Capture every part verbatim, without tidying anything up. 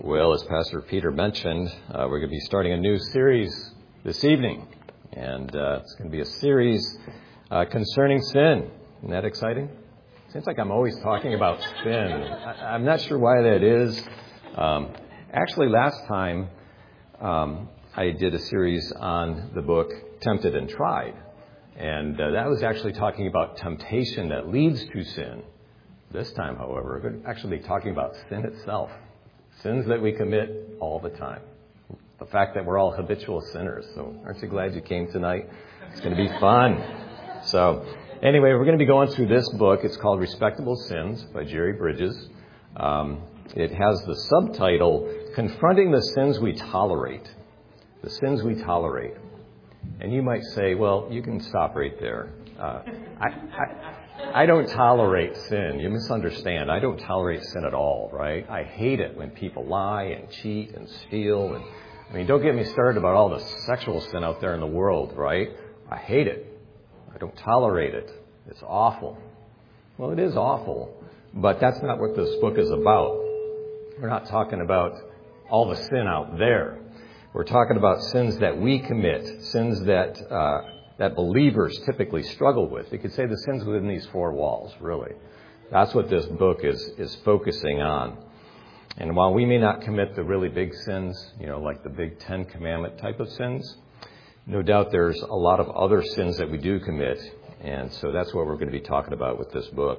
Well, as Pastor Peter mentioned, uh, we're going to be starting a new series this evening. And uh, it's going to be a series uh, concerning sin. Isn't that exciting? Seems like I'm always talking about sin. I- I'm not sure why that is. Um, actually, last time um, I did a series on the book Tempted and Tried. And uh, that was actually talking about temptation that leads to sin. This time, however, we're going to actually be talking about sin itself. Sins that we commit all the time. The fact that we're all habitual sinners. So aren't you glad you came tonight? It's going to be fun. So anyway, we're going to be going through this book. It's called Respectable Sins by Jerry Bridges. Um, it has the subtitle, Confronting the Sins We Tolerate. The Sins We Tolerate. And you might say, well, you can stop right there. Uh, I, I I don't tolerate sin. You misunderstand. I don't tolerate sin at all, right? I hate it when people lie and cheat and steal. And I mean, don't get me started about all the sexual sin out there in the world, right? I hate it. I don't tolerate it. It's awful. Well, it is awful, but that's not what this book is about. We're not talking about all the sin out there. We're talking about sins that we commit, sins that uh, that believers typically struggle with. You could say the sins within these four walls, really. That's what this book is, is focusing on. And while we may not commit the really big sins, you know, like the big Ten Commandment type of sins, no doubt there's a lot of other sins that we do commit. And so that's what we're going to be talking about with this book.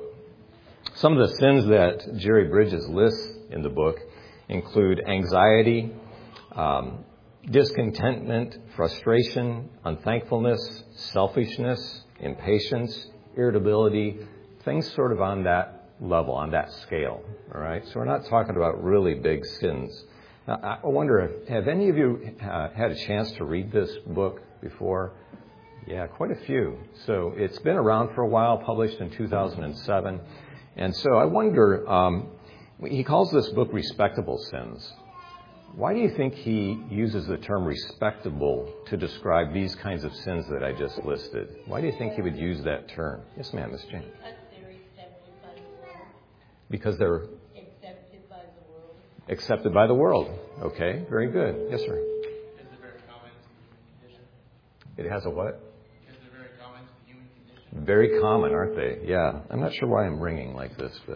Some of the sins that Jerry Bridges lists in the book include anxiety, um, discontentment, frustration, unthankfulness, selfishness, impatience, irritability, things sort of on that level, on that scale. All right, so we're not talking about really big sins. Now, I wonder, have any of you uh, had a chance to read this book before? Yeah, quite a few. So it's been around for a while, published in two thousand seven. And so I wonder, um, he calls this book Respectable Sins. Why do you think he uses the term respectable to describe these kinds of sins that I just listed? Why do you think he would use that term? Yes, ma'am, Miss Jane. Because they're accepted by the world. Because they're Accepted by the world. accepted by the world. Okay, very good. Yes, sir. Is it very common to the human condition? It has a what? Is it very common to the human condition? Very common, aren't they? Yeah. I'm not sure why I'm ringing like this, but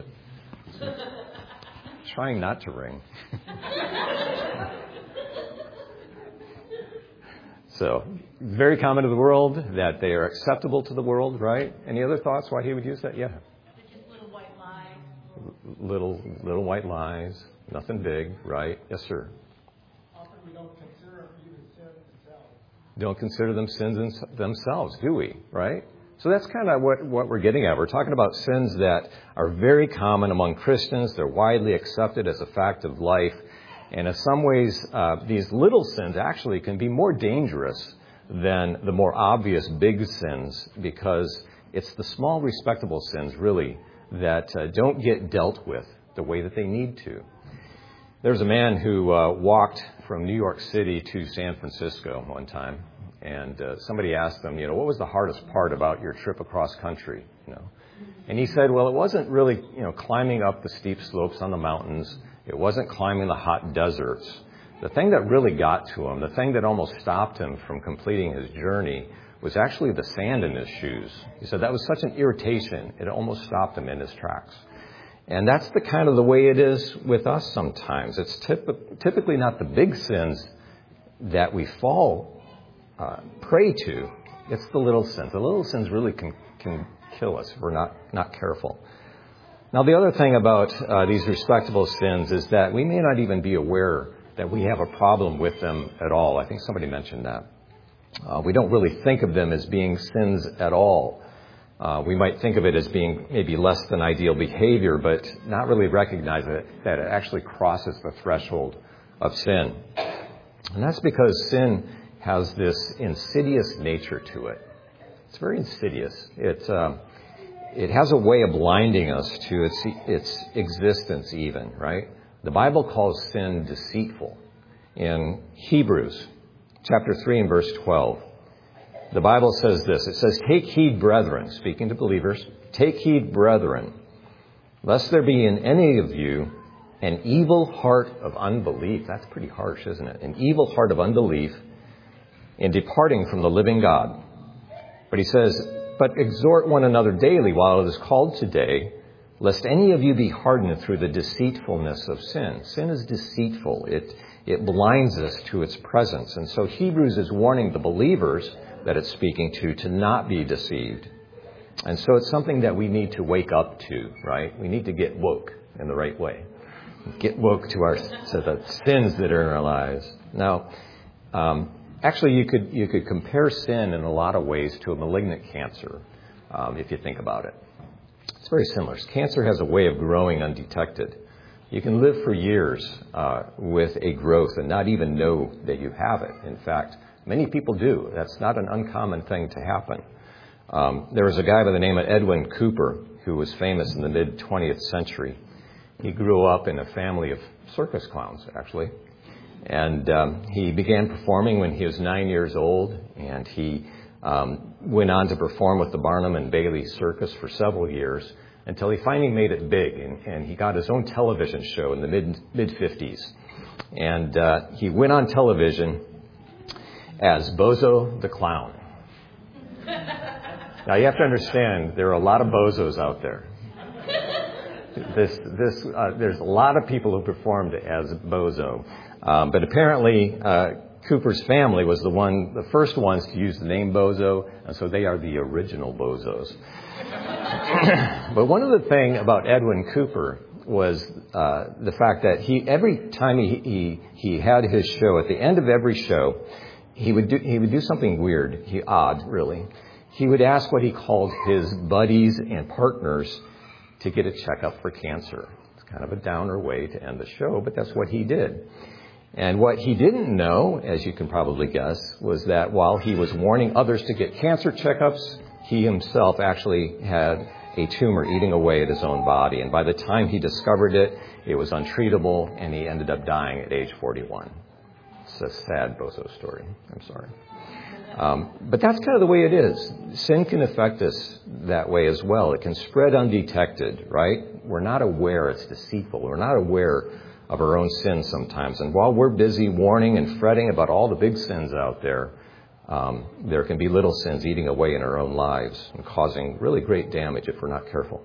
trying not to ring. So, very common to the world, that they are acceptable to the world, right? Any other thoughts why he would use that? Yeah. Just little white lies. Little, little white lies, nothing big, right? Yes, sir. Often we don't consider them even sins themselves. Don't consider them sins in themselves, do we? Right? So that's kind of what, what we're getting at. We're talking about sins that are very common among Christians. They're widely accepted as a fact of life. And in some ways, uh, these little sins actually can be more dangerous than the more obvious big sins, because it's the small, respectable sins, really, that uh, don't get dealt with the way that they need to. There's a man who uh, walked from New York City to San Francisco one time, and uh, somebody asked him, you know, what was the hardest part about your trip across country, you know? And he said, well, it wasn't really, you know, climbing up the steep slopes on the mountains. It wasn't climbing the hot deserts. The thing that really got to him, the thing that almost stopped him from completing his journey, was actually the sand in his shoes. He said that was such an irritation, it almost stopped him in his tracks. And that's the kind of the way it is with us sometimes. It's typ- typically not the big sins that we fall uh, prey to. It's the little sins. The little sins really can, can kill us if we're not, not careful. Now, the other thing about uh, these respectable sins is that we may not even be aware that we have a problem with them at all. I think somebody mentioned that. Uh, we don't really think of them as being sins at all. Uh, we might think of it as being maybe less than ideal behavior, but not really recognize it, that it actually crosses the threshold of sin. And that's because sin has this insidious nature to it. It's very insidious. It's... Uh, It has a way of blinding us to its its existence even, right? The Bible calls sin deceitful. In Hebrews chapter three and verse twelve, the Bible says this. It says, take heed, brethren, speaking to believers, take heed, brethren, lest there be in any of you an evil heart of unbelief. That's pretty harsh, isn't it? An evil heart of unbelief in departing from the living God. But he says, but exhort one another daily while it is called today, lest any of you be hardened through the deceitfulness of sin. Sin is deceitful. It, it blinds us to its presence. And so Hebrews is warning the believers that it's speaking to, to not be deceived. And so it's something that we need to wake up to, right? We need to get woke in the right way. Get woke to our to the sins that are in our lives. Now, um, actually, you could you could compare sin in a lot of ways to a malignant cancer, um, if you think about it. It's very similar. Cancer has a way of growing undetected. You can live for years uh, with a growth and not even know that you have it. In fact, many people do. That's not an uncommon thing to happen. Um, there was a guy by the name of Edwin Cooper who was famous in the mid-twentieth century. He grew up in a family of circus clowns, actually. And um, he began performing when he was nine years old. And he um, went on to perform with the Barnum and Bailey Circus for several years until he finally made it big. And, and he got his own television show in the mid, mid-fifties. And uh, he went on television as Bozo the Clown. Now, you have to understand, there are a lot of bozos out there. This, this, uh, there's a lot of people who performed as Bozo. Um, but apparently, uh, Cooper's family was the one, the first ones to use the name Bozo, and so they are the original Bozos. But one of the things about Edwin Cooper was uh, the fact that he, every time he, he he had his show, at the end of every show, he would do he would do something weird, he odd really. He would ask what he called his buddies and partners to get a checkup for cancer. It's kind of a downer way to end the show, but that's what he did. And what he didn't know, as you can probably guess, was that while he was warning others to get cancer checkups, he himself actually had a tumor eating away at his own body. And by the time he discovered it, it was untreatable, and he ended up dying at age forty-one. It's a sad Bozo story. I'm sorry. Um, but that's kind of the way it is. Sin can affect us that way as well. It can spread undetected, right? We're not aware it's deceitful. We're not aware of our own sins sometimes. And while we're busy warning and fretting about all the big sins out there, um, there can be little sins eating away in our own lives and causing really great damage if we're not careful.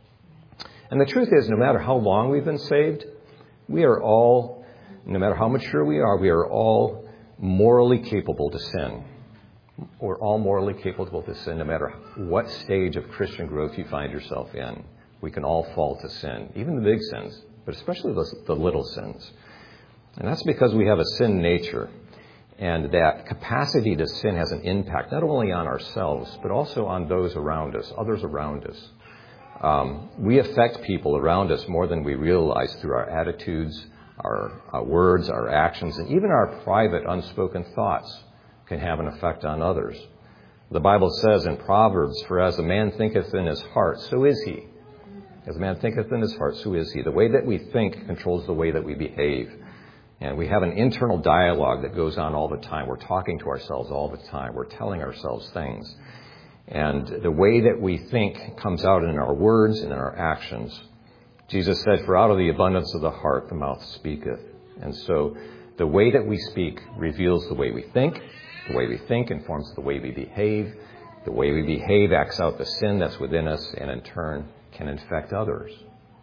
And the truth is, no matter how long we've been saved, we are all, no matter how mature we are, we are all morally capable to sin. We're all morally capable to sin, no matter what stage of Christian growth you find yourself in. We can all fall to sin, even the big sins, but especially the, the little sins. And that's because we have a sin nature. And that capacity to sin has an impact not only on ourselves, but also on those around us, others around us. Um, we affect people around us more than we realize through our attitudes, our, our words, our actions, and even our private unspoken thoughts can have an effect on others. The Bible says in Proverbs, "For as a man thinketh in his heart, so is he." As a man thinketh in his heart, so is he. The way that we think controls the way that we behave. And we have an internal dialogue that goes on all the time. We're talking to ourselves all the time. We're telling ourselves things. And the way that we think comes out in our words and in our actions. Jesus said, "For out of the abundance of the heart, the mouth speaketh." And so the way that we speak reveals the way we think. The way we think informs the way we behave. The way we behave acts out the sin that's within us and in turn can infect others.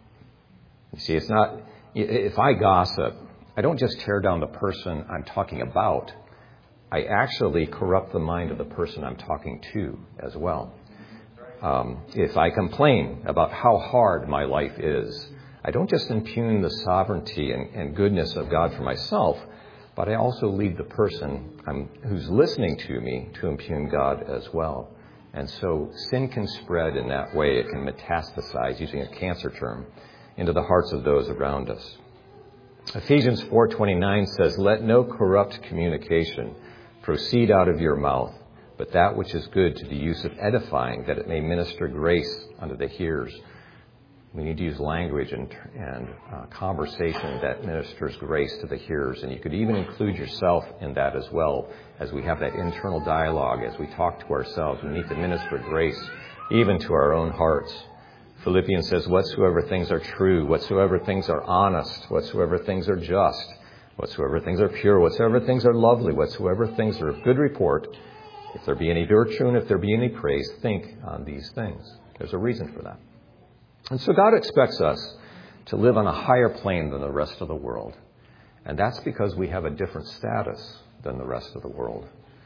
You see, it's not, if I gossip, I don't just tear down the person I'm talking about. I actually corrupt the mind of the person I'm talking to as well. Um, if I complain about how hard my life is, I don't just impugn the sovereignty and, and goodness of God for myself, but I also lead the person I'm, who's listening to me to impugn God as well. And so sin can spread in that way. It can metastasize, using a cancer term, into the hearts of those around us. Ephesians four twenty-nine says, "Let no corrupt communication proceed out of your mouth, but that which is good to the use of edifying, that it may minister grace unto the hearers." We need to use language and, and uh, conversation that ministers grace to the hearers. And you could even include yourself in that as well, as we have that internal dialogue, as we talk to ourselves. We need to minister grace even to our own hearts. Philippians says, whatsoever things are true, whatsoever things are honest, whatsoever things are just, whatsoever things are pure, whatsoever things are lovely, whatsoever things are of good report, if there be any virtue and if there be any praise, think on these things. There's a reason for that. And so God expects us to live on a higher plane than the rest of the world. And that's because we have a different status than the rest of the world.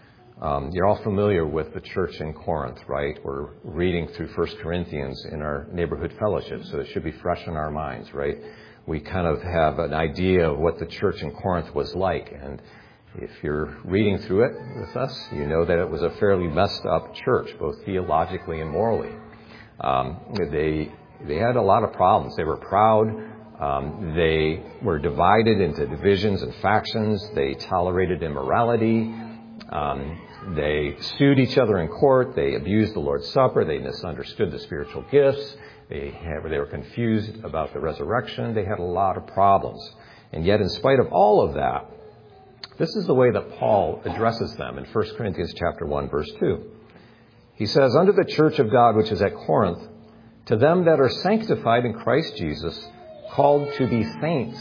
Um, you're all familiar with the church in Corinth, right? We're reading through First Corinthians in our neighborhood fellowship, so it should be fresh in our minds, right? We kind of have an idea of what the church in Corinth was like. And if you're reading through it with us, you know that it was a fairly messed up church, both theologically and morally. Um, they they had a lot of problems. They were proud. Um, they were divided into divisions and factions. They tolerated immorality. Um, they sued each other in court. They abused the Lord's Supper. They misunderstood the spiritual gifts. They, had, they were confused about the resurrection. They had a lot of problems. And yet, in spite of all of that, this is the way that Paul addresses them in First Corinthians chapter one, verse two. He says, unto the church of God which is at Corinth, to them that are sanctified in Christ Jesus, called to be saints,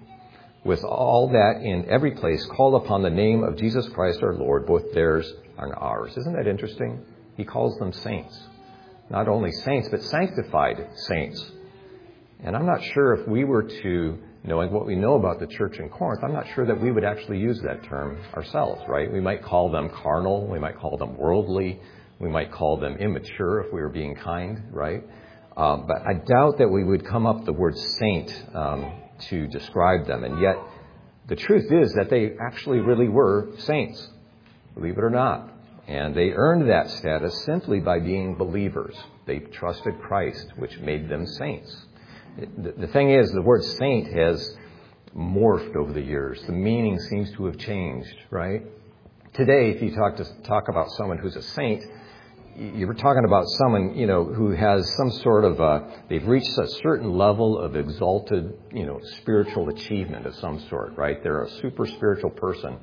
with all that in every place call upon the name of Jesus Christ our Lord, both theirs and ours. Isn't that interesting? He calls them saints. Not only saints, but sanctified saints. And I'm not sure if we were to, knowing what we know about the church in Corinth, I'm not sure that we would actually use that term ourselves, right? We might call them carnal. We might call them worldly. We might call them immature if we were being kind, right? Um, but I doubt that we would come up with the word saint um, to describe them. And yet, the truth is that they actually really were saints, believe it or not. And they earned that status simply by being believers. They trusted Christ, which made them saints. The, the thing is, the word saint has morphed over the years. The meaning seems to have changed, right? Today, if you talk to talk about someone who's a saint, you were talking about someone, you know, who has some sort of a, they've reached a certain level of exalted, you know, spiritual achievement of some sort, right? They're a super spiritual person,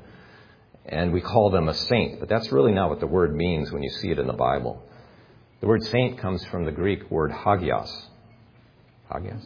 and we call them a saint. But that's really not what the word means when you see it in the Bible. The word saint comes from the Greek word hagios. Hagios?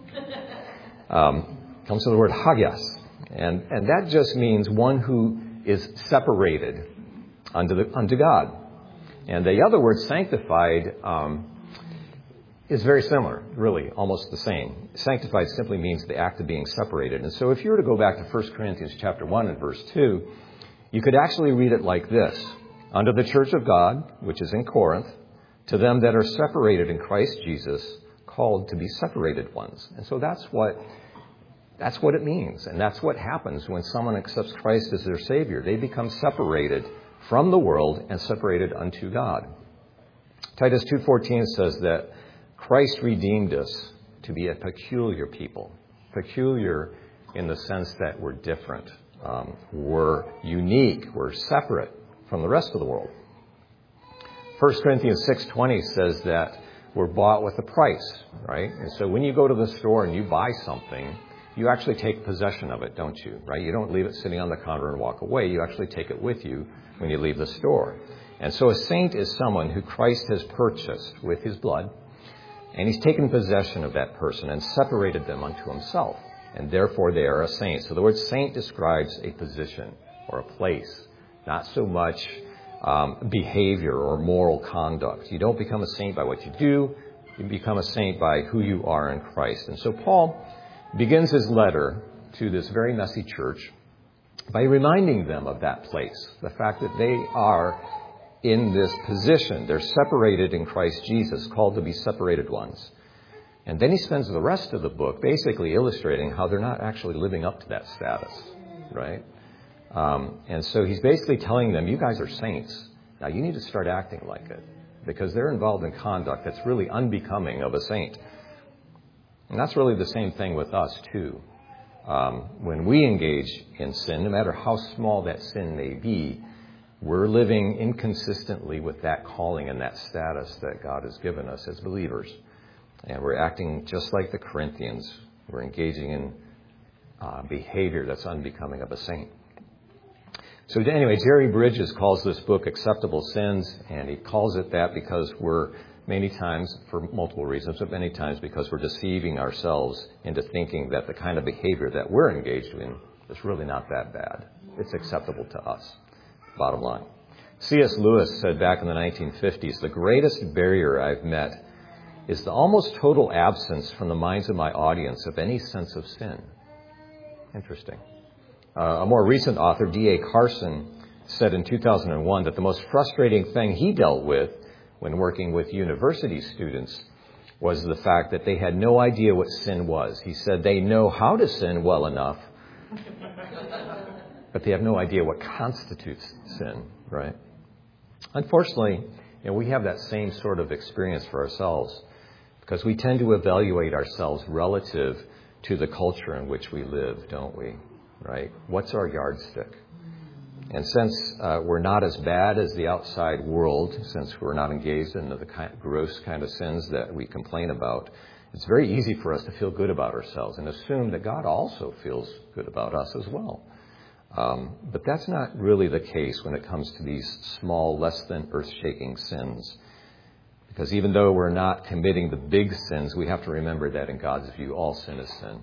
Um, comes from the word hagios. And, and that just means one who is separated unto, the, unto God. And the other word, sanctified, um, is very similar, really, almost the same. Sanctified simply means the act of being separated. And so if you were to go back to First Corinthians chapter one and verse two, you could actually read it like this. Unto the church of God, which is in Corinth, to them that are separated in Christ Jesus, called to be separated ones. And so that's what that's what it means. And that's what happens when someone accepts Christ as their Savior. They become separated from the world and separated unto God. Titus two fourteen says that Christ redeemed us to be a peculiar people. Peculiar in the sense that we're different. Um, we're unique. We're separate from the rest of the world. First Corinthians six twenty says that we're bought with a price, right? And so when you go to the store and you buy something, you actually take possession of it, don't you? Right? You don't leave it sitting on the counter and walk away. You actually take it with you when you leave the store. And so a saint is someone who Christ has purchased with his blood, and he's taken possession of that person and separated them unto himself. And therefore they are a saint. So the word saint describes a position or a place, not so much um, behavior or moral conduct. You don't become a saint by what you do. You become a saint by who you are in Christ. And so Paul begins his letter to this very messy church by reminding them of that place, the fact that they are in this position. They're separated in Christ Jesus, called to be separated ones. And then he spends the rest of the book basically illustrating how they're not actually living up to that status, right? Um, and so he's basically telling them, you guys are saints. Now you need to start acting like it, because they're involved in conduct that's really unbecoming of a saint. And that's really the same thing with us, too. Um, when we engage in sin, no matter how small that sin may be, we're living inconsistently with that calling and that status that God has given us as believers. And we're acting just like the Corinthians. We're engaging in uh, behavior that's unbecoming of a saint. So anyway, Jerry Bridges calls this book Acceptable Sins, and he calls it that because we're Many times for multiple reasons, but many times because we're deceiving ourselves into thinking that the kind of behavior that we're engaged in is really not that bad. It's acceptable to us. Bottom line. C S Lewis said back in the nineteen fifties, the greatest barrier I've met is the almost total absence from the minds of my audience of any sense of sin. Interesting. Uh, a more recent author, D A Carson, said in two thousand one that the most frustrating thing he dealt with when working with university students was the fact that they had no idea what sin was. He said they know how to sin well enough, but they have no idea what constitutes sin, right? Unfortunately, you know, we have that same sort of experience for ourselves because we tend to evaluate ourselves relative to the culture in which we live, don't we? Right? What's our yardstick? And since uh, we're not as bad as the outside world, since we're not engaged in the kind, gross kind of sins that we complain about, it's very easy for us to feel good about ourselves and assume that God also feels good about us as well. Um, but that's not really the case when it comes to these small, less than earth-shaking sins. Because even though we're not committing the big sins, we have to remember that in God's view, all sin is sin.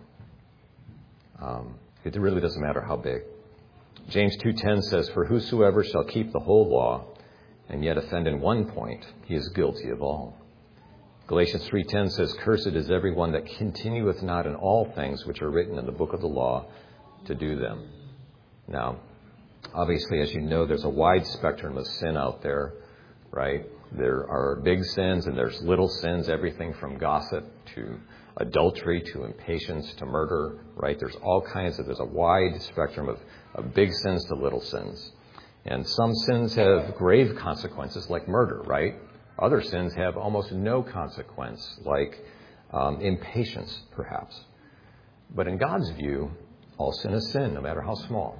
Um, it really doesn't matter how big. James two ten says, "For whosoever shall keep the whole law and yet offend in one point, he is guilty of all." Galatians three ten says, "Cursed is everyone that continueth not in all things which are written in the book of the law to do them." Now, obviously, as you know, there's a wide spectrum of sin out there, right? There are big sins and there's little sins, everything from gossip to adultery to impatience to murder, right? There's all kinds of, there's a wide spectrum of, of big sins to little sins. And some sins have grave consequences like murder, right? Other sins have almost no consequence, like um, impatience, perhaps. But in God's view, all sin is sin, no matter how small.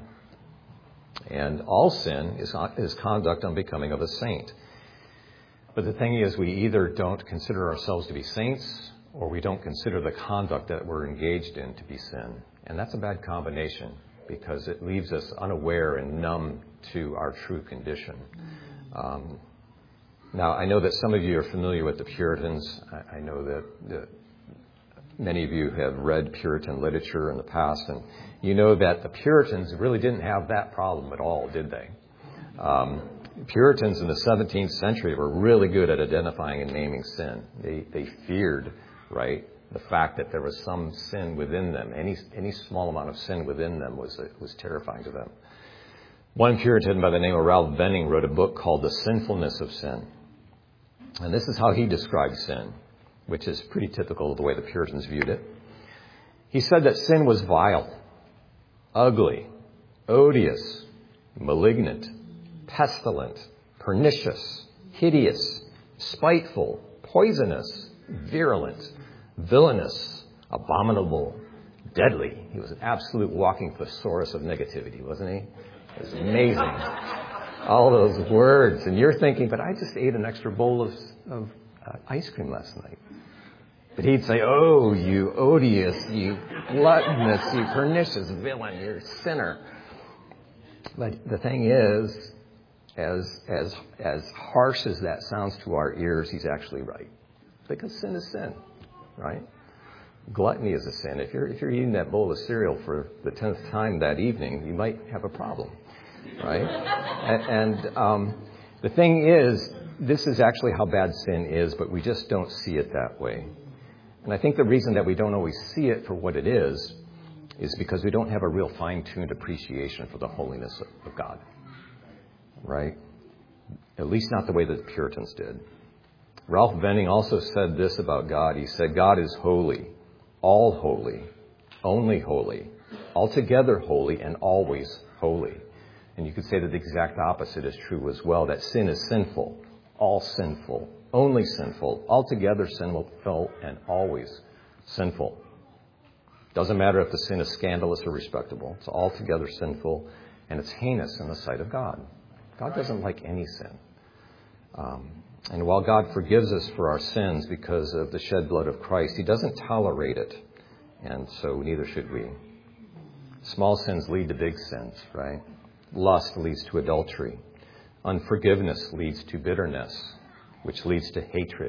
And all sin is, is conduct unbecoming of a saint. But the thing is, we either don't consider ourselves to be saints, or we don't consider the conduct that we're engaged in to be sin. And that's a bad combination, because it leaves us unaware and numb to our true condition. Um, now, I know that some of you are familiar with the Puritans. I, I know that, that many of you have read Puritan literature in the past, and you know that the Puritans really didn't have that problem at all, did they? Um, Puritans in the seventeenth century were really good at identifying and naming sin. They they feared, right, the fact that there was some sin within them. Any any small amount of sin within them was was terrifying to them. One Puritan by the name of Ralph Venning wrote a book called The Sinfulness of Sin. And this is how he described sin, which is pretty typical of the way the Puritans viewed it. He said that sin was vile, ugly, odious, malignant, pestilent, pernicious, hideous, spiteful, poisonous, virulent, villainous, abominable, deadly. He was an absolute walking thesaurus of negativity, wasn't he? It was amazing. All those words. And you're thinking, but I just ate an extra bowl of, of uh, ice cream last night. But he'd say, oh, you odious, you gluttonous, you pernicious villain, you're a sinner. But the thing is, as as as harsh as that sounds to our ears, he's actually right. Because sin is sin, right? Gluttony is a sin. If you're if you're eating that bowl of cereal for the tenth time that evening, you might have a problem, right? and and um, the thing is, this is actually how bad sin is, but we just don't see it that way. And I think the reason that we don't always see it for what it is is because we don't have a real fine-tuned appreciation for the holiness of God, right? At least not the way that the Puritans did. Ralph Venning also said this about God. He said, God is holy, all holy, only holy, altogether holy, and always holy. And you could say that the exact opposite is true as well, that sin is sinful, all sinful, only sinful, altogether sinful, and always sinful. Doesn't matter if the sin is scandalous or respectable. It's altogether sinful, and it's heinous in the sight of God. God doesn't like any sin. Um, and while God forgives us for our sins because of the shed blood of Christ, he doesn't tolerate it, and so neither should we. Small sins lead to big sins, right? Lust leads to adultery. Unforgiveness leads to bitterness, which leads to hatred,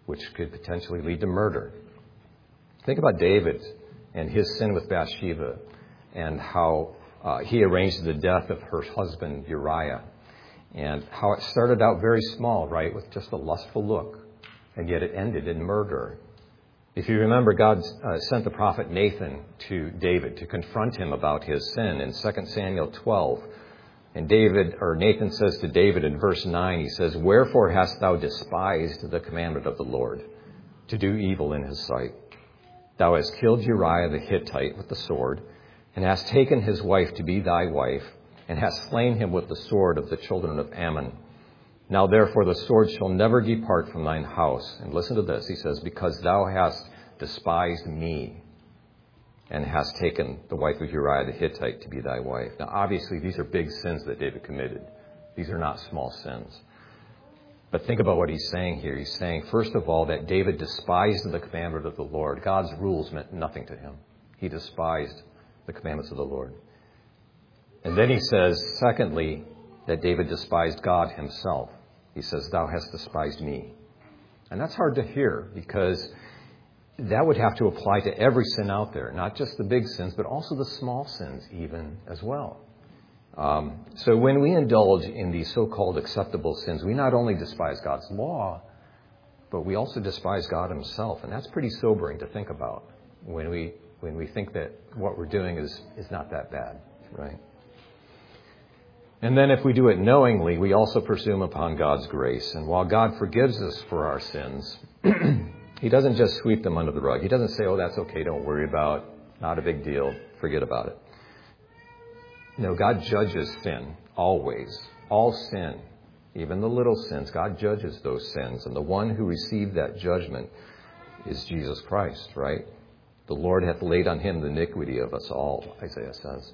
which could potentially lead to murder. Think about David and his sin with Bathsheba and how uh, he arranged the death of her husband Uriah, and how it started out very small, right, with just a lustful look, and yet it ended in murder. If you remember, God uh, sent the prophet Nathan to David to confront him about his sin in Second Samuel twelve. And David, or Nathan says to David in verse nine, he says, "Wherefore hast thou despised the commandment of the Lord, to do evil in his sight? Thou hast killed Uriah the Hittite with the sword, and hast taken his wife to be thy wife, and hast slain him with the sword of the children of Ammon. Now therefore the sword shall never depart from thine house." And listen to this, he says, "because thou hast despised me, and hast taken the wife of Uriah the Hittite to be thy wife." Now obviously these are big sins that David committed. These are not small sins. But think about what he's saying here. He's saying, first of all, that David despised the commandment of the Lord. God's rules meant nothing to him. He despised the commandments of the Lord. And then he says, secondly, that David despised God himself. He says, "Thou hast despised me." And that's hard to hear, because that would have to apply to every sin out there, not just the big sins, but also the small sins even as well. Um, so when we indulge in these so-called acceptable sins, we not only despise God's law, but we also despise God himself. And that's pretty sobering to think about when we when we think that what we're doing is, is not that bad, right? And then if we do it knowingly, we also presume upon God's grace. And while God forgives us for our sins, he doesn't just sweep them under the rug. He doesn't say, "Oh, that's okay, don't worry about it, not a big deal, forget about it." No, God judges sin, always. All sin, even the little sins, God judges those sins. And the one who received that judgment is Jesus Christ, right? "The Lord hath laid on him the iniquity of us all," Isaiah says.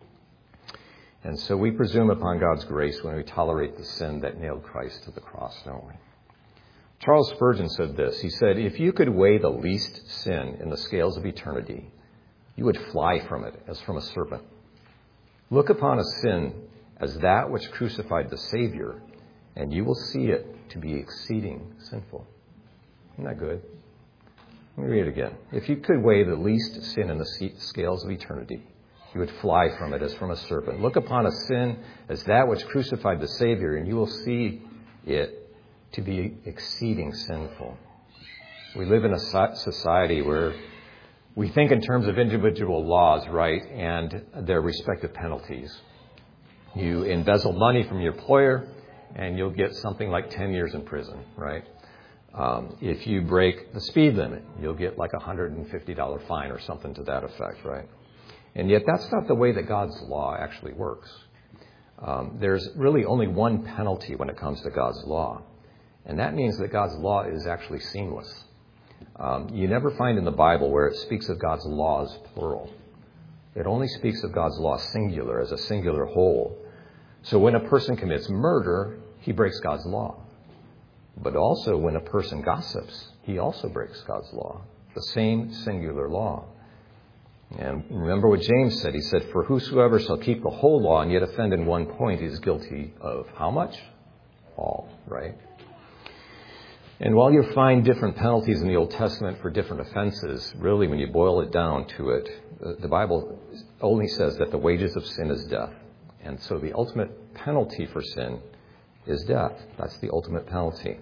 And so we presume upon God's grace when we tolerate the sin that nailed Christ to the cross, don't we? Charles Spurgeon said this. He said, "If you could weigh the least sin in the scales of eternity, you would fly from it as from a serpent. Look upon a sin as that which crucified the Savior, and you will see it to be exceeding sinful." Isn't that good? Let me read it again. "If you could weigh the least sin in the scales of eternity, you would fly from it as from a serpent. Look upon a sin as that which crucified the Savior, and you will see it to be exceeding sinful." We live in a society where we think in terms of individual laws, right, and their respective penalties. You embezzle money from your employer, and you'll get something like ten years in prison, right? Um, if you break the speed limit, you'll get like a one hundred fifty dollars fine or something to that effect, right? And yet that's not the way that God's law actually works. Um, there's really only one penalty when it comes to God's law, and that means that God's law is actually seamless. Um, you never find in the Bible where it speaks of God's laws plural. It only speaks of God's law singular, as a singular whole. So when a person commits murder, he breaks God's law. But also when a person gossips, he also breaks God's law, the same singular law. And remember what James said. He said, "For whosoever shall keep the whole law and yet offend in one point is guilty of" how much? All, right? And while you find different penalties in the Old Testament for different offenses, really when you boil it down to it, the Bible only says that the wages of sin is death. And so the ultimate penalty for sin is death. That's the ultimate penalty.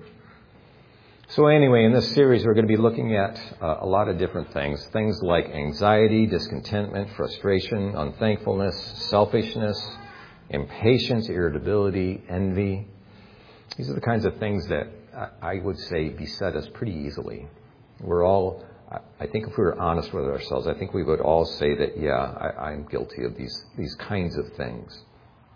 So anyway, in this series, we're going to be looking at uh, a lot of different things. Things like anxiety, discontentment, frustration, unthankfulness, selfishness, impatience, irritability, envy. These are the kinds of things that I would say beset us pretty easily. We're all, I think if we were honest with ourselves, I think we would all say that, yeah, I, I'm guilty of these, these kinds of things.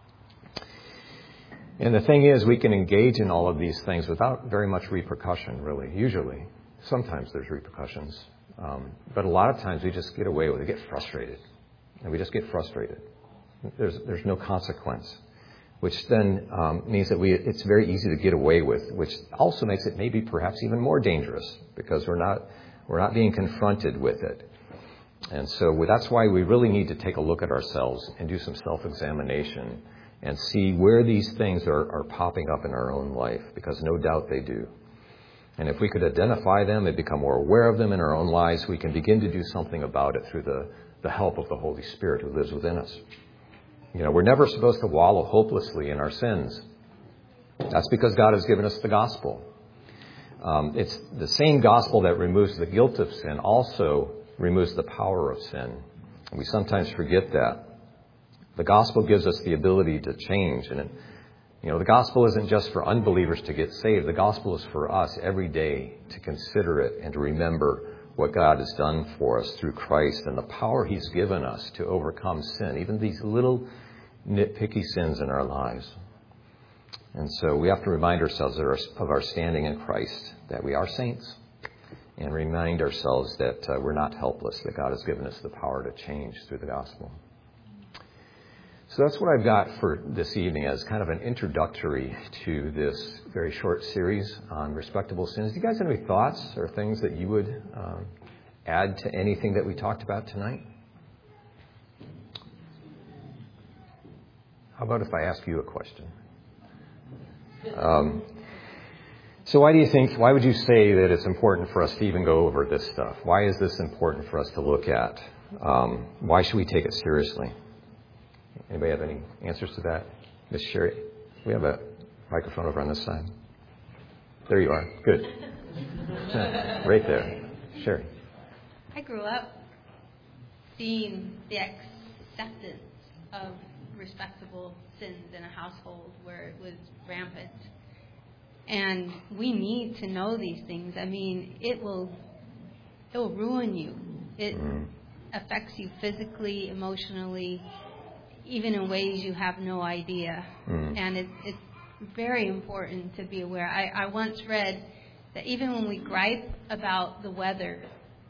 And the thing is, we can engage in all of these things without very much repercussion, really, usually. Sometimes there's repercussions. Um, but a lot of times we just get away with it, get frustrated. And we just get frustrated. There's, there's no consequence, which then um, means that we it's very easy to get away with, which also makes it maybe perhaps even more dangerous because we're not we're not being confronted with it. And so that's why we really need to take a look at ourselves and do some self-examination and see where these things are, are popping up in our own life, because no doubt they do. And if we could identify them and become more aware of them in our own lives, we can begin to do something about it through the, the help of the Holy Spirit who lives within us. You know, we're never supposed to wallow hopelessly in our sins. That's because God has given us the gospel. Um, it's the same gospel that removes the guilt of sin also removes the power of sin. And we sometimes forget that. The gospel gives us the ability to change. And, it, you know, the gospel isn't just for unbelievers to get saved. The gospel is for us every day to consider it and to remember what God has done for us through Christ and the power he's given us to overcome sin, even these little nitpicky sins in our lives. And so we have to remind ourselves of our, of our standing in Christ, that we are saints, and remind ourselves that uh, we're not helpless, that God has given us the power to change through the gospel. So that's what I've got for this evening as kind of an introductory to this very short series on respectable sins. Do you guys have any thoughts or things that you would um, add to anything that we talked about tonight? How about if I ask you a question? Um, so why do you think, why would you say that it's important for us to even go over this stuff? Why is this important for us to look at? Um, why should we take it seriously? Anybody have any answers to that? Miss Sherry, we have a microphone over on this side. There you are. Good. Right there. Sherry. I grew up seeing the acceptance of respectable sins in a household where it was rampant. And we need to know these things. I mean, it will it will ruin you. It mm. affects you physically, emotionally, even in ways you have no idea. Mm. And it, it's very important to be aware. I, I once read that even when we gripe about the weather,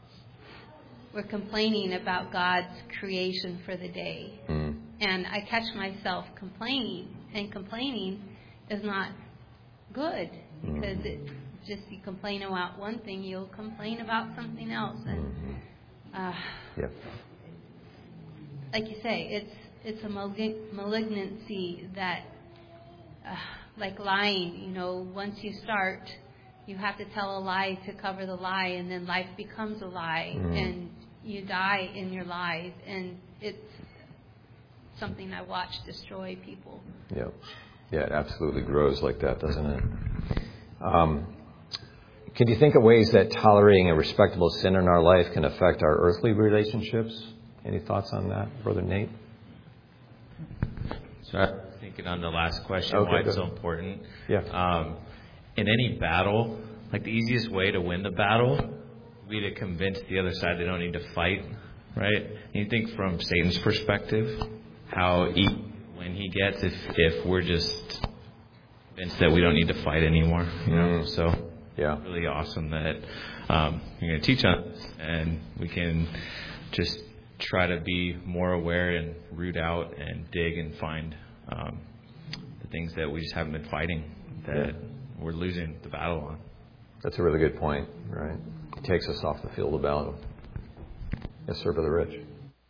we're complaining about God's creation for the day. Mm. And I catch myself complaining, and complaining is not good, because mm. it just you complain about one thing, you'll complain about something else. And uh, yep. like you say, it's it's a malig- malignancy that, uh, like lying, you know, once you start, you have to tell a lie to cover the lie, and then life becomes a lie, mm. and you die in your lies, and it's something I watch destroy people. Yeah, yeah, it absolutely grows like that, doesn't it? Um, can you think of ways that tolerating a respectable sin in our life can affect our earthly relationships? Any thoughts on that, Brother Nate? So I was thinking on the last question, okay, why it's so important. Yeah. Um, in any battle, like the easiest way to win the battle would be to convince the other side they don't need to fight, right? And you think from Satan's perspective, how he, when he gets if if we're just convinced that we don't need to fight anymore, you know. Mm. So yeah, really awesome that um, you're going to teach on this, and we can just try to be more aware and root out and dig and find um, the things that we just haven't been fighting, that yeah. we're losing the battle on. That's a really good point, right? It takes us off the field of battle. Yes, sir, Brother Rich.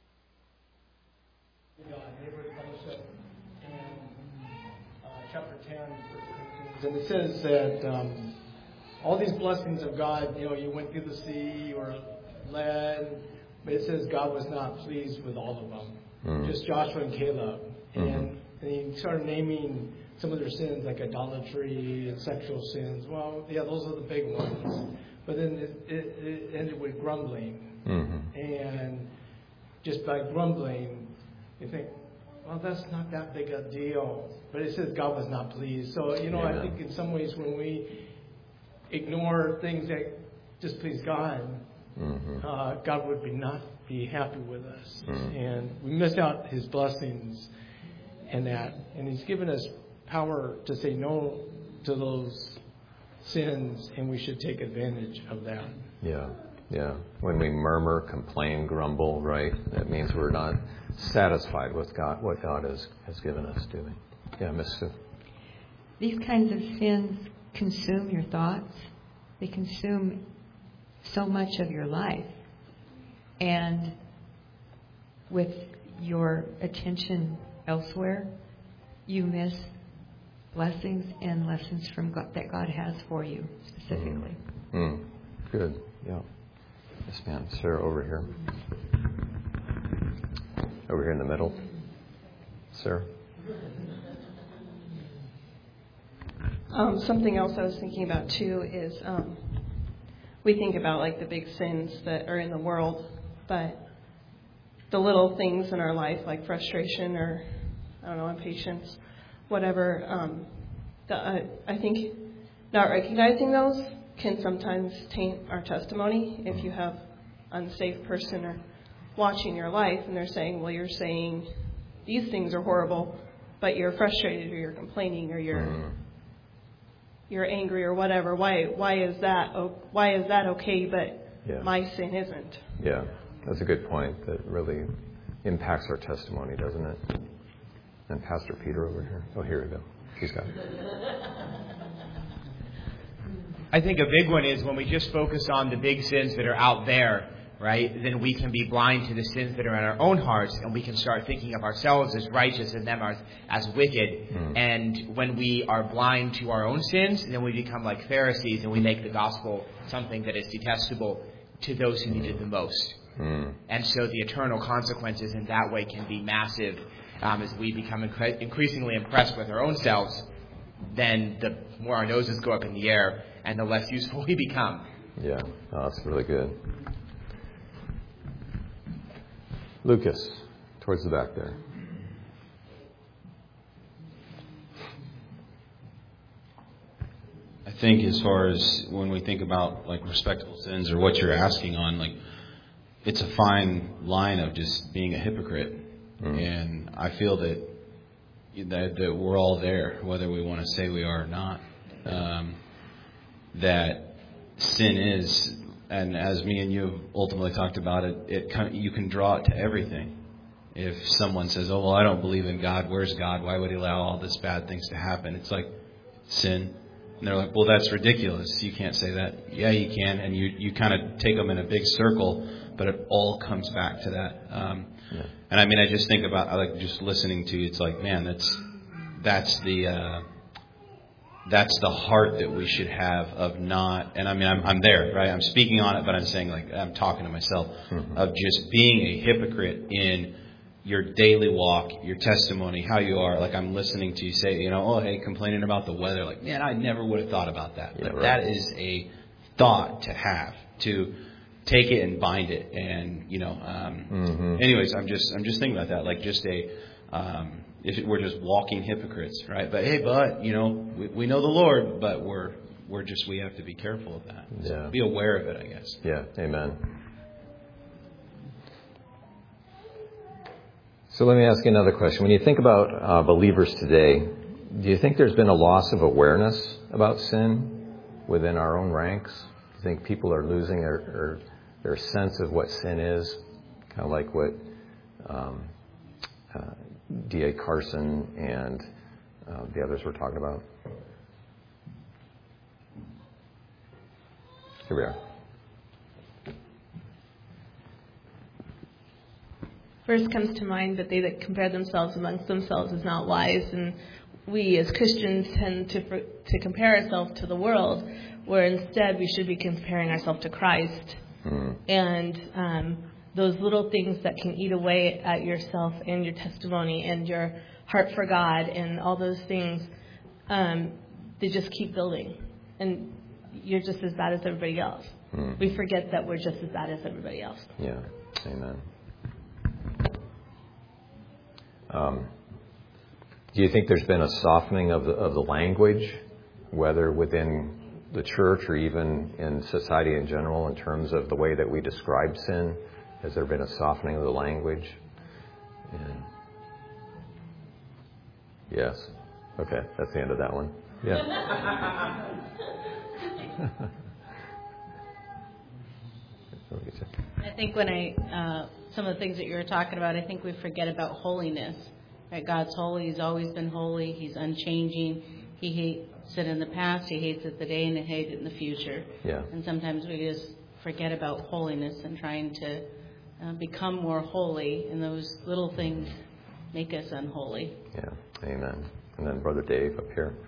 And it says that um, all these blessings of God, you know, you went through the sea, you were led, but it says God was not pleased with all of them. Mm. Just Joshua and Caleb. Mm-hmm. And, and he started naming some of their sins, like idolatry and sexual sins. Well, yeah, those are the big ones. But then it, it, it ended with grumbling. Mm-hmm. And just by grumbling, you think, well, that's not that big a deal. But it says God was not pleased. So, you know, yeah. I think in some ways when we ignore things that displease God, mm-hmm. uh, God would be not be happy with us. Mm-hmm. And we miss out his blessings in that. And he's given us power to say no to those sins, and we should take advantage of that. Yeah, yeah. When we murmur, complain, grumble, right, that means we're not satisfied with God, what God has, has given us, do we? Yeah, Miss Sue. These kinds of sins consume your thoughts. They consume so much of your life. And with your attention elsewhere, you miss blessings and lessons from God that God has for you specifically. Mm. Mm. Good. Yeah. Yes, ma'am. Sarah, over here. Over here in the middle. Sarah. Um, something else I was thinking about too is um, we think about like the big sins that are in the world, but the little things in our life like frustration or I don't know, impatience, whatever. Um, the, uh, I think not recognizing those can sometimes taint our testimony. If you have an unsafe person or watching your life and they're saying, well, you're saying these things are horrible, but you're frustrated or you're complaining or you're mm. you're angry or whatever. Why why is that why is that okay, but yeah. my sin isn't? Yeah, that's a good point. That really impacts our testimony, doesn't it? And Pastor Peter over here. Oh, here we go. He's got it. I think a big one is when we just focus on the big sins that are out there, right? Then we can be blind to the sins that are in our own hearts, and we can start thinking of ourselves as righteous and them as, as wicked. Mm. And when we are blind to our own sins, then we become like Pharisees, and we make the gospel something that is detestable to those who mm. need it the most. Mm. And so the eternal consequences in that way can be massive. Um, as we become incre- increasingly impressed with our own selves, then the more our noses go up in the air and the less useful we become. Yeah, oh, that's really good. Lucas, towards the back there. I think as far as when we think about like respectable sins or what you're asking on, like it's a fine line of just being a hypocrite. Mm. And I feel that, that that we're all there, whether we want to say we are or not. Um, that sin is, and as me and you have ultimately talked about it, it kind of, you can draw it to everything. If someone says, "Oh well, I don't believe in God. Where's God? Why would He allow all this bad things to happen?" It's like sin, and they're like, "Well, that's ridiculous. You can't say that." Yeah, you can, and you you kind of take them in a big circle, but it all comes back to that. Um, Yeah. And I mean, I just think about, I like just listening to you. It's like, man, that's that's the uh, that's the heart that we should have of not. And I mean, I'm I'm there, right? I'm speaking on it, but I'm saying like I'm talking to myself mm-hmm. of just being a hypocrite in your daily walk, your testimony, how you are. Like I'm listening to you say, you know, oh hey, complaining about the weather. Like, man, I never would have thought about that. Yeah, but right. That is a thought to have to. Take it and bind it, and you know. Um, mm-hmm. Anyways, I'm just I'm just thinking about that, like just a um, if we're just walking hypocrites, right? But hey, but you know, we, we know the Lord, but we're we're just we have to be careful of that. So yeah. Be aware of it, I guess. Yeah. Amen. So let me ask you another question. When you think about uh, believers today, do you think there's been a loss of awareness about sin within our own ranks? Do you think people are losing their, their their sense of what sin is, kind of like what um, uh, D A Carson and uh, the others were talking about? Here we are. First comes to mind that they that compare themselves amongst themselves is not wise, and we as Christians tend to to compare ourselves to the world, where instead we should be comparing ourselves to Christ. Mm. And um, those little things that can eat away at yourself and your testimony and your heart for God and all those things, um, they just keep building. And you're just as bad as everybody else. Mm. We forget that we're just as bad as everybody else. Yeah, amen. Um, do you think there's been a softening of the, of the language, whether within the church or even in society in general, in terms of the way that we describe sin? Has there been a softening of the language? Yeah. Yes. Okay, that's the end of that one. Yeah. I think when I, uh, some of the things that you were talking about, I think we forget about holiness. Right? God's holy. He's always been holy. He's unchanging. He hates it in the past, He hates it today, and He hates it in the future. Yeah. And sometimes we just forget about holiness and trying to uh, become more holy in those little things make us unholy. Yeah, amen. And then Brother Dave up here.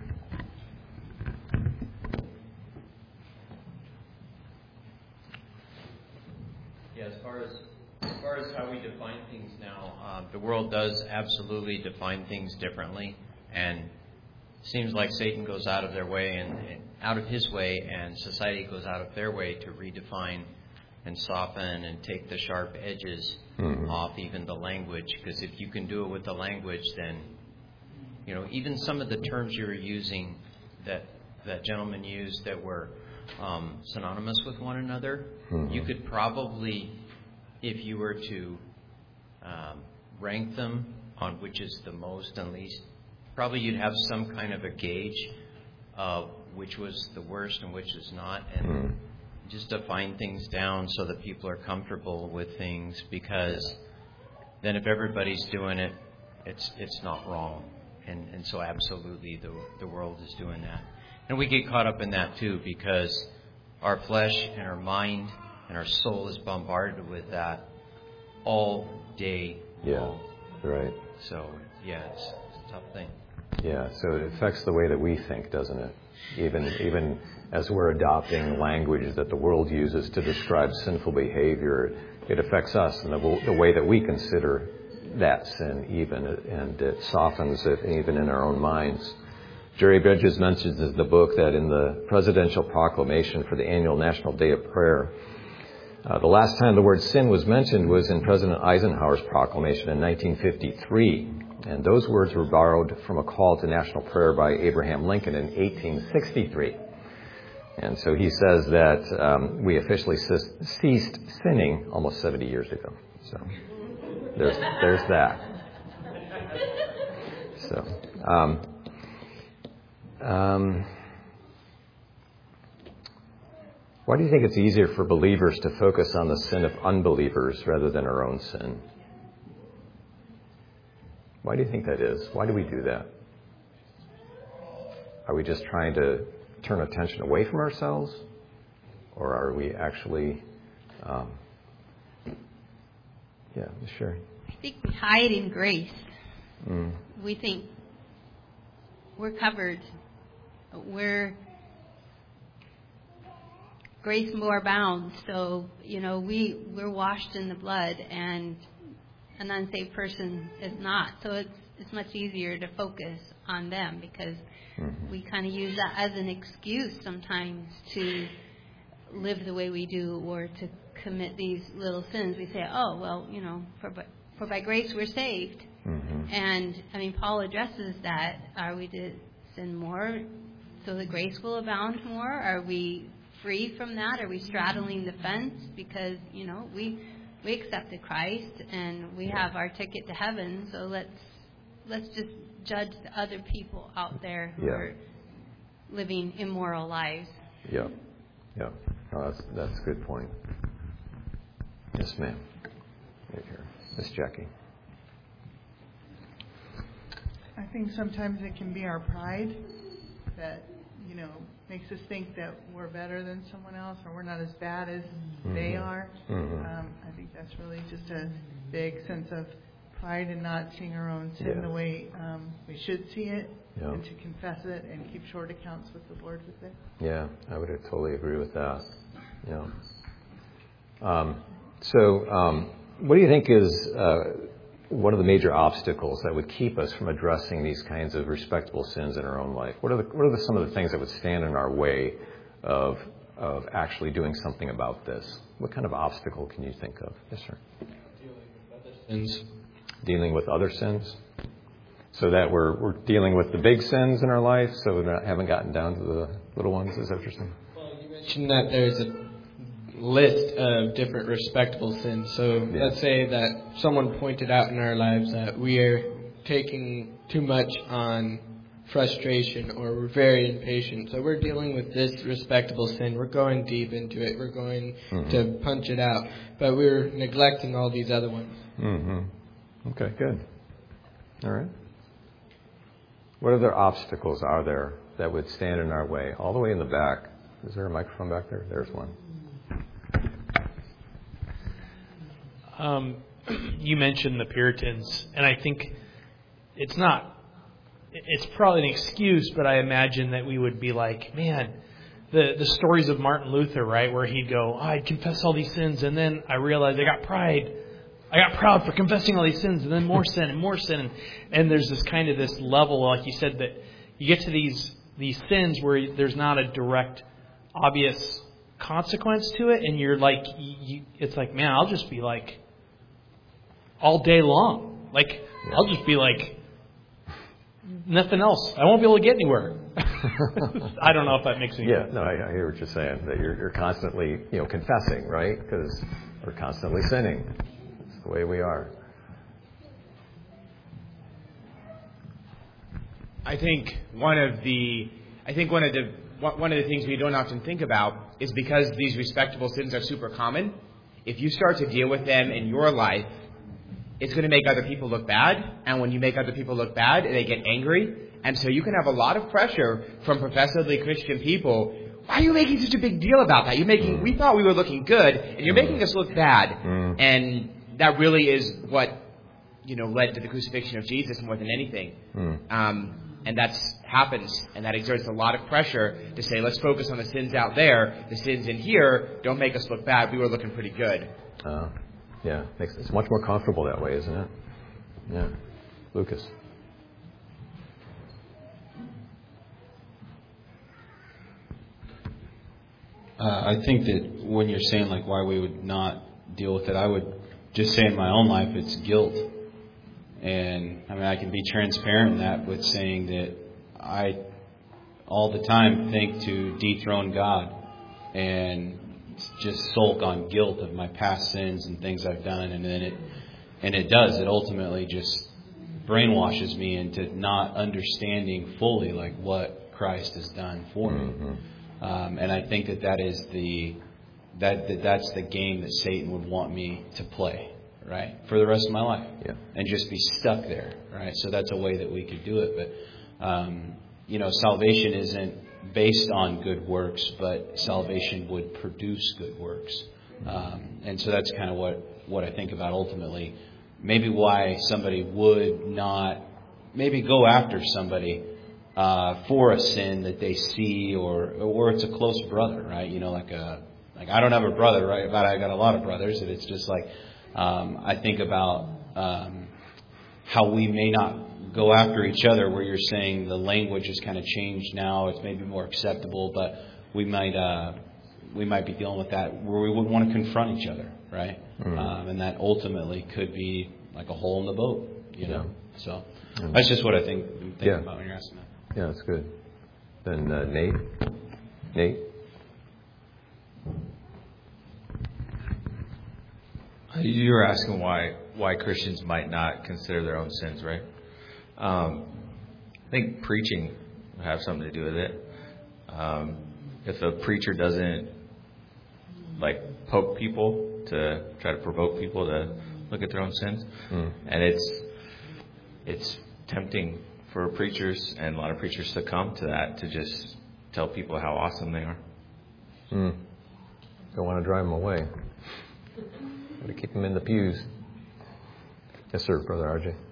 Yeah, as far as as far as how we define things now, uh, the world does absolutely define things differently, and it seems like Satan goes out of their way and, and out of his way, and society goes out of their way to redefine and soften and take the sharp edges mm-hmm. off even the language. Because if you can do it with the language, then you know even some of the terms you were using that that gentleman used that were um, synonymous with one another, mm-hmm. you could probably, if you were to um, rank them on which is the most and least, probably you'd have some kind of a gauge of which was the worst and which is not, and mm. just define things down so that people are comfortable with things, because then if everybody's doing it, it's it's not wrong. And and so absolutely the the world is doing that. And we get caught up in that too, because our flesh and our mind and our soul is bombarded with that all day yeah, long. Right. So, yeah, it's, it's a tough thing. Yeah, so it affects the way that we think, doesn't it? Even even as we're adopting language that the world uses to describe sinful behavior, it affects us and the, the way that we consider that sin even, and it softens it even in our own minds. Jerry Bridges mentions in the book that in the presidential proclamation for the annual National Day of Prayer, uh, the last time the word sin was mentioned was in President Eisenhower's proclamation in nineteen fifty-three. And those words were borrowed from a call to national prayer by Abraham Lincoln in eighteen sixty-three. And so he says that um, we officially ceased sinning almost seventy years ago. So there's there's that. So, um, um, why do you think it's easier for believers to focus on the sin of unbelievers rather than our own sin? Why do you think that is? Why do we do that? Are we just trying to turn attention away from ourselves? Or are we actually... Um, yeah, sure. I think we hide in grace. Mm. We think we're covered. We're... Grace more abounds. So, you know, we, we're washed in the blood, and an unsaved person is not. So it's it's much easier to focus on them, because mm-hmm. we kind of use that as an excuse sometimes to live the way we do, or to commit these little sins. We say, oh, well, you know, for by, for by grace we're saved. Mm-hmm. And, I mean, Paul addresses that. Are we to sin more so that grace will abound more? Are we free from that? Are we straddling the fence? Because, you know, we... We accepted Christ, and we have our ticket to heaven. So let's let's just judge the other people out there who yeah. are living immoral lives. Yeah, yeah. No, that's that's a good point. Yes, ma'am. Right here, Miss Jackie. I think sometimes it can be our pride that, you know, makes us think that we're better than someone else, or we're not as bad as mm-hmm. they are. Mm-hmm. Um, I think that's really just a big sense of pride in not seeing our own sin yeah. the way um, we should see it, yeah. and to confess it and keep short accounts with the Lord with it. Yeah, I would totally agree with that. Yeah. Um, so, um, what do you think is uh, one of the major obstacles that would keep us from addressing these kinds of respectable sins in our own life? What are the, what are the, some of the things that would stand in our way of of actually doing something about this? What kind of obstacle can you think of? Yes, sir. Dealing with other sins. Dealing with other sins. So that we're we're dealing with the big sins in our life, so we haven't gotten down to the little ones. Is that what you're saying? Well, you mentioned that there's a list of different respectable sins. So yeah. let's say that someone pointed out in our lives that we are taking too much on frustration, or we're very impatient. So we're dealing with this respectable sin. We're going deep into it. We're going mm-hmm. to punch it out. But we're neglecting all these other ones. Mm-hmm. Okay, good. All right. What other obstacles are there that would stand in our way? All the way in the back. Is there a microphone back there? There's one. Um, you mentioned the Puritans, and I think it's not, it's probably an excuse, but I imagine that we would be like, man, the, the stories of Martin Luther, right, where he'd go, oh, I'd confess all these sins, and then I realized I got pride. I got proud for confessing all these sins, and then more sin and more sin. And, and there's this kind of this level, like you said, that you get to these these sins where there's not a direct, obvious consequence to it, and you're like, you, it's like, man, I'll just be like, all day long. Like, yeah. I'll just be like, nothing else. I won't be able to get anywhere. I don't know if that makes any yeah, sense. Yeah, no, I, I hear what you're saying, that you're, you're constantly, you know, confessing, right? Because we're constantly sinning. It's the way we are. I think one of the, I think one of the, one of the things we don't often think about is because these respectable sins are super common, if you start to deal with them in your life, it's going to make other people look bad. And when you make other people look bad, they get angry. And so you can have a lot of pressure from professedly Christian people. Why are you making such a big deal about that? You're making, mm. we thought we were looking good, and you're making us look bad. Mm. And that really is what, you know, led to the crucifixion of Jesus more than anything. Mm. Um, and that happens, and that exerts a lot of pressure to say, let's focus on the sins out there. The sins in here don't make us look bad. We were looking pretty good. Uh, yeah, makes it's much more comfortable that way, isn't it? Yeah. Lucas. Uh, I think that when you're saying like why we would not deal with it, I would just say in my own life it's guilt. And I mean, I can be transparent in that with saying that I all the time think to dethrone God and just sulk on guilt of my past sins and things I've done, and then it and it does it ultimately just brainwashes me into not understanding fully like what Christ has done for mm-hmm. me. Um, and I think that that is the that, that that's the game that Satan would want me to play, right, for the rest of my life, yeah. and just be stuck there, right? So that's a way that we could do it. But um, you know, salvation isn't based on good works, but salvation would produce good works, um, and so that's kind of what what I think about ultimately. Maybe why somebody would not maybe go after somebody. Uh, for a sin that they see, or or it's a close brother, right? You know, like a like I don't have a brother, right? But I got a lot of brothers, and it's just like um, I think about um, how we may not go after each other. Where you're saying the language has kind of changed now; it's maybe more acceptable, but we might uh, we might be dealing with that where we wouldn't want to confront each other, right? Mm-hmm. Um, and that ultimately could be like a hole in the boat, you know. Yeah. So mm-hmm. that's just what I think, think yeah. about when you're asking that. Yeah, that's good. Then uh, Nate? Nate? You were asking why why Christians might not consider their own sins, right? Um, I think preaching will have something to do with it. Um, if a preacher doesn't like poke people to try to provoke people to look at their own sins, mm. and it's it's tempting for preachers, and a lot of preachers succumb to that, to just tell people how awesome they are. Mm. Don't want to drive them away. Got to keep them in the pews. Yes, sir, Brother R J.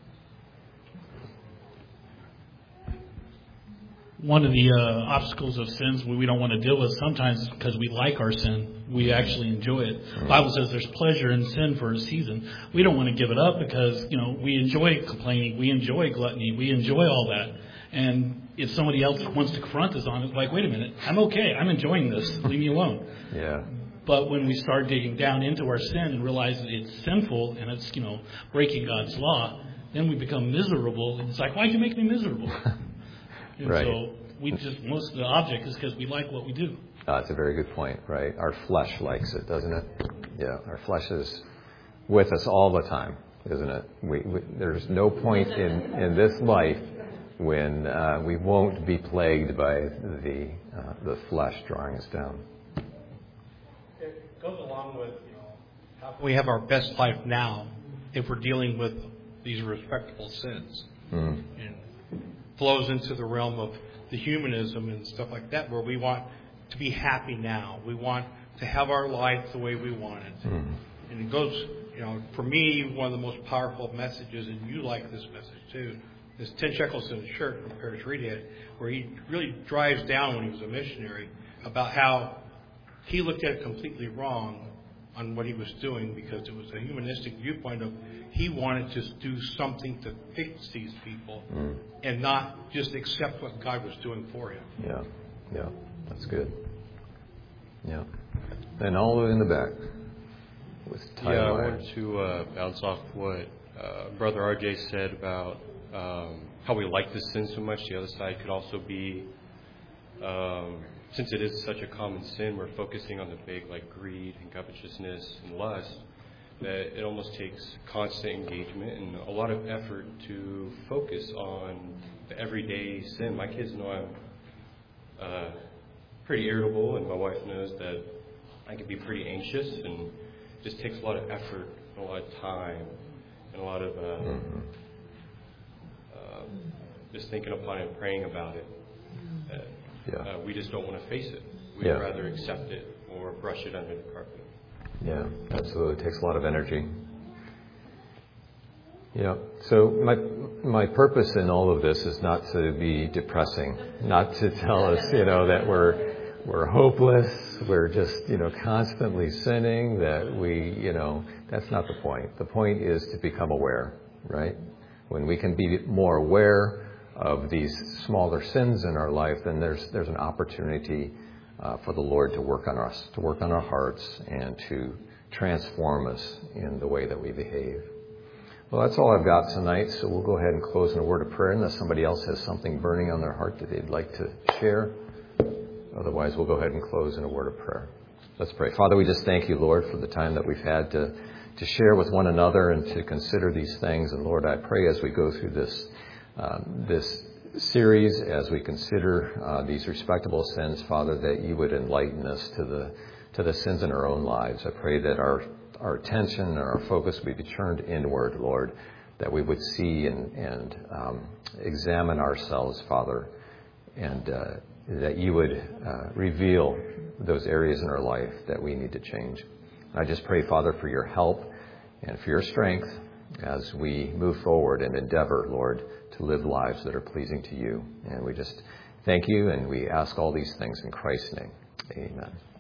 One of the uh, obstacles of sins we don't want to deal with sometimes is because we like our sin. We actually enjoy it. The mm. Bible says there's pleasure in sin for a season. We don't want to give it up because, you know, we enjoy complaining. We enjoy gluttony. We enjoy all that. And if somebody else wants to confront us on it, like, wait a minute, I'm okay. I'm enjoying this. Leave me alone. Yeah. But when we start digging down into our sin and realize that it's sinful and it's, you know, breaking God's law, then we become miserable. And it's like, why'd you make me miserable? And right. so we just, most of the object is because we like what we do. Oh, that's a very good point, right? Our flesh likes it, doesn't it? Yeah, our flesh is with us all the time, isn't it? We, we, there's no point in, in this life when uh, we won't be plagued by the uh, the flesh drawing us down. It goes along with, you know, how can we have our best life now if we're dealing with these respectable sins? Mm. And flows into the realm of the humanism and stuff like that, where we want to be happy now. We want to have our life the way we want it. Mm. And it goes You know, for me, one of the most powerful messages, and you like this message too, is Ten Shekels in the Shirt from Parrish Reedhead, where he really drives down when he was a missionary about how he looked at it completely wrong on what he was doing because it was a humanistic viewpoint of he wanted to do something to fix these people mm. and not just accept what God was doing for him. Yeah, yeah, that's good. Yeah. And all the way in the back. With yeah, I wanted to uh, bounce off what uh, Brother R J said about um, how we like to sin so much. The other side could also be, um, since it is such a common sin, we're focusing on the big, like greed and covetousness and lust, that it almost takes constant engagement and a lot of effort to focus on the everyday sin. My kids know I'm uh, pretty irritable, and my wife knows that I can be pretty anxious, and it just takes a lot of effort and a lot of time and a lot of uh, mm-hmm. uh, just thinking upon it and praying about it. Uh, yeah. uh, we just don't want to face it. We'd yeah. rather accept it or brush it under the carpet. Yeah, absolutely. It takes a lot of energy. Yeah. So my my purpose in all of this is not to be depressing, not to tell us, you know, that we're we're hopeless, we're just, you know, constantly sinning, that we, you know, that's not the point. The point is to become aware, right? When we can be more aware of these smaller sins in our life, then there's there's an opportunity uh, for the Lord to work on us, to work on our hearts, and to transform us in the way that we behave. Well, that's all I've got tonight, so we'll go ahead and close in a word of prayer unless somebody else has something burning on their heart that they'd like to share. Otherwise, we'll go ahead and close in a word of prayer. Let's pray. Father, we just thank you, Lord, for the time that we've had to, to share with one another and to consider these things. And Lord, I pray as we go through this um, this series, as we consider uh, these respectable sins, Father, that you would enlighten us to the to the sins in our own lives. I pray that our our attention and our focus would be turned inward, Lord, that we would see and, and um, examine ourselves, Father, and uh, that you would uh, reveal those areas in our life that we need to change. I just pray, Father, for your help and for your strength as we move forward and endeavor, Lord, to live lives that are pleasing to you. And we just thank you, and we ask all these things in Christ's name. Amen.